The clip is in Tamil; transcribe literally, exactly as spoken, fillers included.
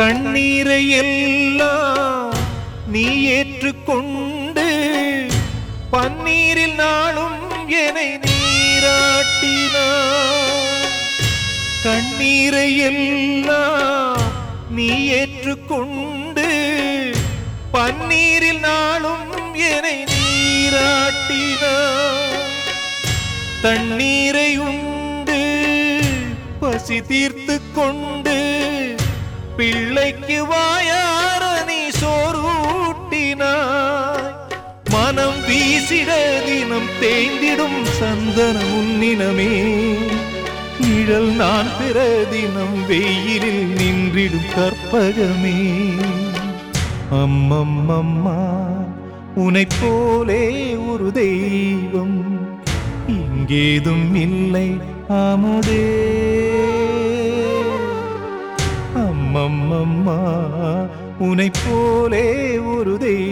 கண்ணீரை எல்லாம் நீ ஏற்றுக்கொண்டு பன்னீரில் நாளும் என்னை நீராட்டினாய். கண்ணீரை எல்லாம் நீ ஏற்றுக்கொண்டு பன்னீரில் நாளும் என்னை நீராட்டினாய். தண்ணீரை உண்டு பசி தீர்த்து கொண்டு பிள்ளைக்கு வாயார நீ சோறூட்டினாய். மனம் வீசிட தினம் தேய்ந்திடும் சந்தனம் உன்னினமே. நிழல் நான் பிற தினம் வெயிலில் நின்றிடும் கற்பகமே. அம்மம்மம்மா உனைப் போலே ஒரு தெய்வம் இங்கேதும் இல்லை அமுதே. அம்மம்மம்மா உனைப் போலே ஒரு தெய்வம்